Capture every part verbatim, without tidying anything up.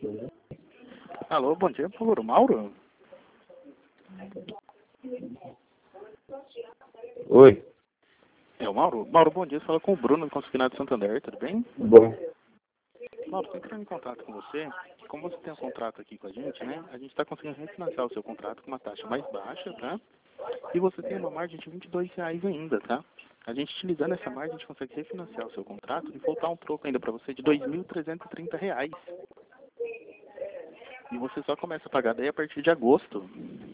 Alô, bom dia, por favor, o Mauro? Oi. É o Mauro? Mauro, bom dia, você fala com o Bruno, consignado de Santander, tudo bem? Bom. Mauro, estou entrando em contato com você. Como você tem um contrato aqui com a gente, né? A gente está conseguindo refinanciar o seu contrato com uma taxa mais baixa, tá? E você tem uma margem de vinte e dois reais ainda, tá? A gente utilizando essa margem, a gente consegue refinanciar o seu contrato e voltar um troco ainda para você de dois mil trezentos e trinta reais. E você só começa a pagar daí a partir de agosto.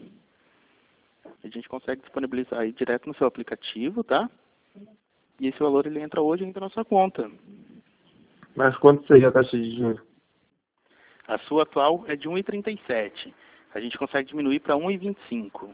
A gente consegue disponibilizar aí direto no seu aplicativo, tá? E esse valor ele entra hoje ainda na sua conta. Mas quanto seria a taxa de juros? A sua atual é de um vírgula trinta e sete. A gente consegue diminuir para um vírgula vinte e cinco.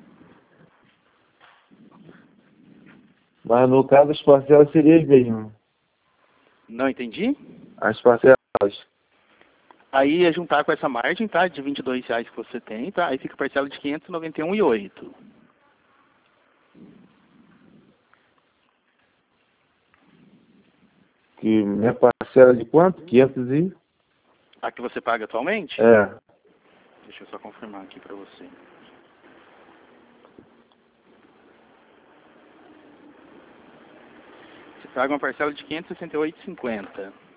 Mas no caso as parcelas seriam as mesmas. Não entendi? As parcelas. Aí é juntar com essa margem, tá? De vinte e dois reais que você tem, tá? Aí fica a parcela de quinhentos e noventa e um reais e oito centavos. Que minha parcela de quanto? quinhentos e... A que você paga atualmente? É. Deixa eu só confirmar aqui para você. Você paga uma parcela de quinhentos e sessenta e oito reais e cinquenta centavos.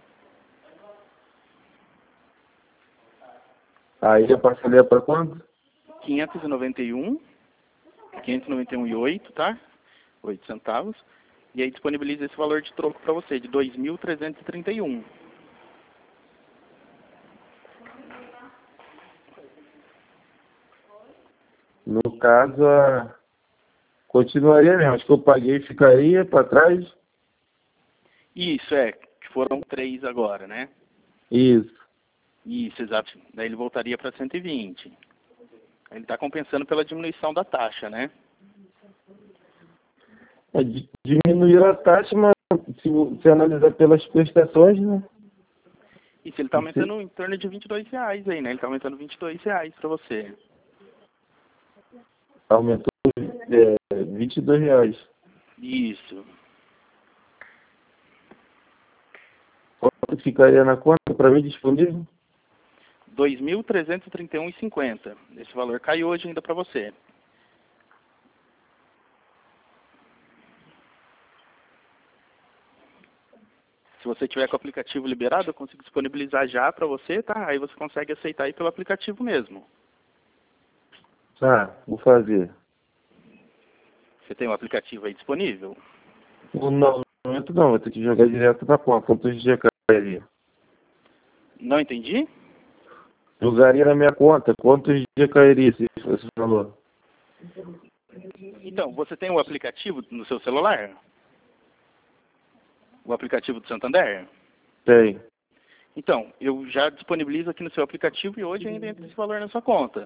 Aí a parcela é para quanto? quinhentos e noventa e um, quinhentos e noventa e um reais e oito centavos, tá? oito centavos. E aí disponibiliza esse valor de troco para você, de dois mil trezentos e trinta e um. No caso, a... continuaria mesmo. Acho que eu paguei ficaria para trás. Isso, é. Que foram três agora, né? Isso. Isso, exato. Daí ele voltaria para cento e vinte. Ele está compensando pela diminuição da taxa, né? É, di- diminuir a taxa, mas se você analisar pelas prestações, né? Isso, ele está aumentando em torno de vinte e dois reais aí, né? Ele está aumentando vinte e dois reais para você. Aumentou é, vinte e dois reais. Isso. Quanto ficaria na conta para mim disponível? dois mil trezentos e trinta e um reais e cinquenta centavos. Esse valor caiu hoje ainda para você. Se você tiver com o aplicativo liberado, eu consigo disponibilizar já para você, tá? Aí você consegue aceitar aí pelo aplicativo mesmo. Tá, vou fazer. Você tem o aplicativo aí disponível? Não, no momento não, vou ter que jogar direto na conta. Quantos dias cairia? Não entendi? Jogaria na minha conta, quantos dias cairia esse, esse valor? Então, você tem o aplicativo no seu celular? O aplicativo do Santander? Tem. Então, eu já disponibilizo aqui no seu aplicativo e hoje ainda entra esse valor na sua conta.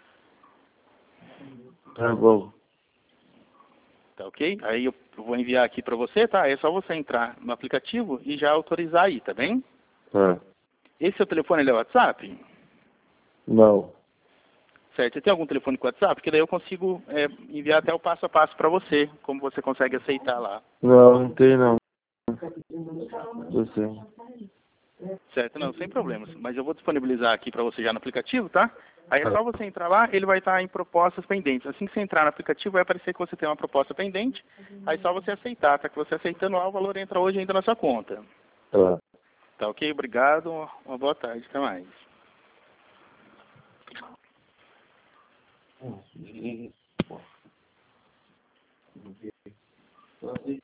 Tá bom. Tá ok? Aí eu vou enviar aqui para você, tá? É só você entrar no aplicativo e já autorizar aí, tá bem? Tá. Esse seu telefone ele é WhatsApp? Não. Certo. Você tem algum telefone com WhatsApp? Porque daí eu consigo é, enviar até o passo a passo para você, como você consegue aceitar lá. Não, não tem não. Você. Certo? Não, sem problemas. Mas eu vou disponibilizar aqui para você já no aplicativo, tá? Aí é Tá. só você entrar lá, ele vai estar em propostas pendentes. Assim que você entrar no aplicativo, vai aparecer que você tem uma proposta pendente. Aí é só você aceitar, tá? Que você aceitando lá, o valor entra hoje ainda na sua conta. Tá. Tá ok? Obrigado. Uma boa tarde. Até mais. Hum.